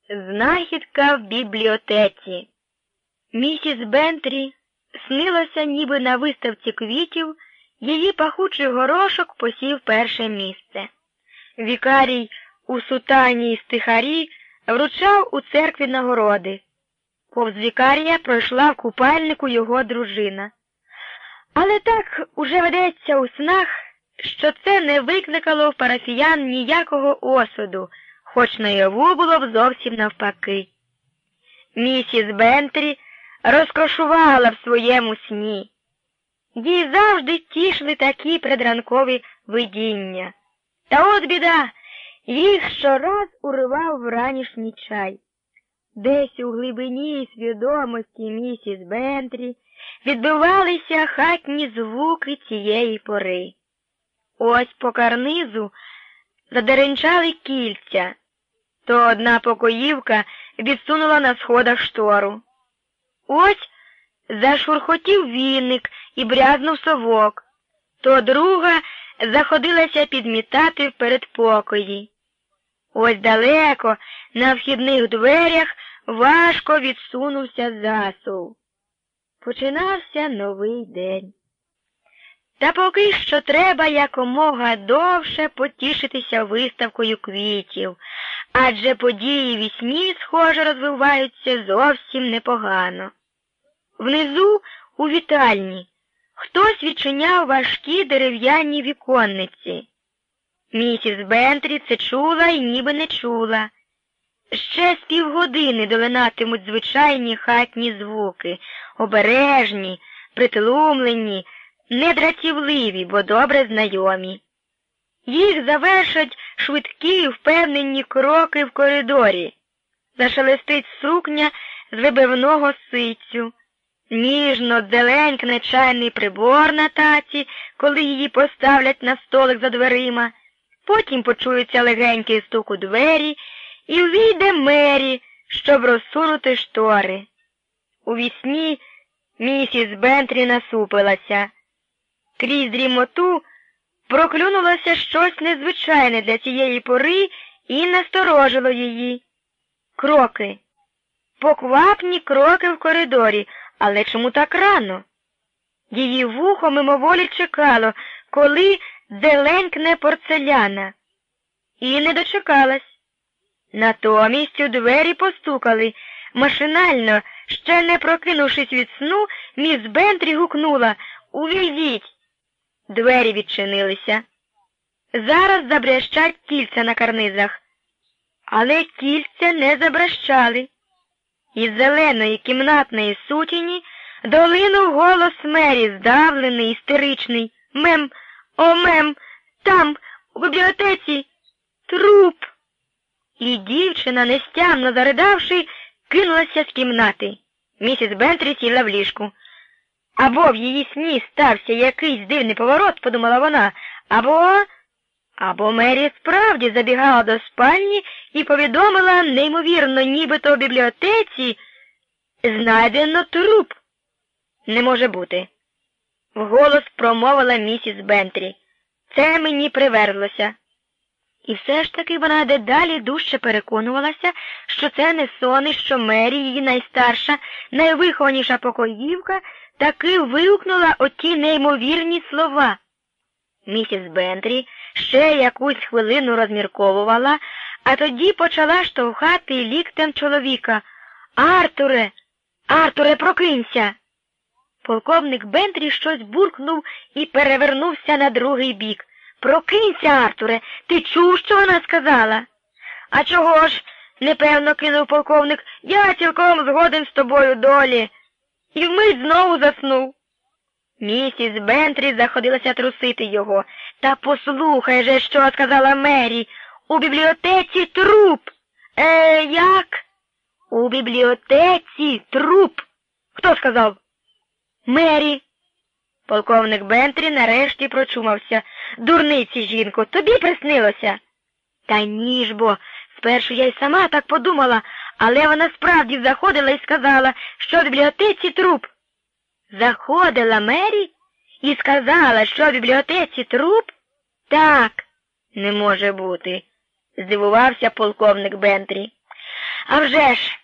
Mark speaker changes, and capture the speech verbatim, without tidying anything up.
Speaker 1: Знахідка в бібліотеці. Місіс Бентрі снилося, ніби на виставці квітів її пахучий горошок посів перше місце. Вікарій у сутані й стихарі вручав у церкві нагороди. Повз вікарія пройшла в купальнику його дружина. Але так уже ведеться у снах, що це не викликало в парафіян ніякого осуду, хоч наяву було б зовсім навпаки. Місіс Бентрі розкошувала в своєму сні. Їй завжди тішили такі предранкові видіння. Та от біда, їх щораз уривав вранішній чай. Десь у глибині свідомості місіс Бентрі відбивалися хатні звуки цієї пори. Ось по карнизу задеренчали кільця, то одна покоївка відсунула на сходах штору. Ось зашурхотів віник і брязнув совок, то друга заходилася підмітати в передпокої. Ось далеко, на вхідних дверях, важко відсунувся засув. Починався новий день. Та поки що треба якомога довше потішитися виставкою квітів, адже події вісні, схоже, розвиваються зовсім непогано. Внизу, у вітальні, хтось відчиняв важкі дерев'яні віконниці. Місіс Бентрі це чула і ніби не чула. Ще з півгодини долинатимуть звичайні хатні звуки, обережні, притлумлені, недратівливі, бо добре знайомі. Їх завершать швидкі і впевнені кроки в коридорі. Зашелестить сукня з вибивного ситцю. Ніжно дзеленькне чайний прибор на таці, коли її поставлять на столик за дверима. Потім почується легенький стук у двері, і увійде Мері, щоб розсунути штори. У вісні місіс Бентрі насупилася. Крізь дрімоту проклюнулося щось незвичайне для цієї пори і насторожило її. Кроки. Поквапні кроки в коридорі, але чому так рано? Її вухо мимоволі чекало, коли дзеленькне порцеляна. І не дочекалась. Натомість у двері постукали. Машинально, ще не прокинувшись від сну, міс Бентрі гукнула: «Увійдіть!» Двері відчинилися. Зараз забрящать кільця на карнизах. Але кільця не забрящали. Із зеленої кімнатної сутіні долинув голос Мері, здавлений, істеричний. «Мем, о, мем, там, у бібліотеці, труп!» І дівчина, нестямно заридавши, кинулася з кімнати. Місіс Бентрі сіла в ліжку. Або в її сні стався якийсь дивний поворот, подумала вона, або... Або Мері справді забігала до спальні і повідомила неймовірно, нібито в бібліотеці знайдено труп. Не може бути. Вголос промовила місіс Бентрі. Це мені приверлося. І все ж таки вона дедалі дужче переконувалася, що це не сон, і що Мері, її найстарша, найвихованіша покоївка, таки вигукнула оті неймовірні слова. Місіс Бентрі ще якусь хвилину розмірковувала, а тоді почала штовхати ліктем чоловіка. «Артуре! Артуре, прокинься!» Полковник Бентрі щось буркнув і перевернувся на другий бік. «Прокинься, Артуре! Ти чув, що вона сказала?» «А чого ж?» — непевно кинув полковник. «Я цілком згоден з тобою, Долі!» І вмить знову заснув. Місіс Бентрі заходилася трусити його. «Та послухай же, що сказала Мері! У бібліотеці труп!» «Е, як?» «У бібліотеці труп!» «Хто сказав?» «Мері!» Полковник Бентрі нарешті прочумався. «Дурниці, жінко, тобі приснилося?» «Та ні ж бо, спершу я й сама так подумала, але вона справді заходила і сказала, що в бібліотеці труп». «Заходила Мері і сказала, що в бібліотеці труп?» «Так, не може бути», – здивувався полковник Бентрі. А вже ж!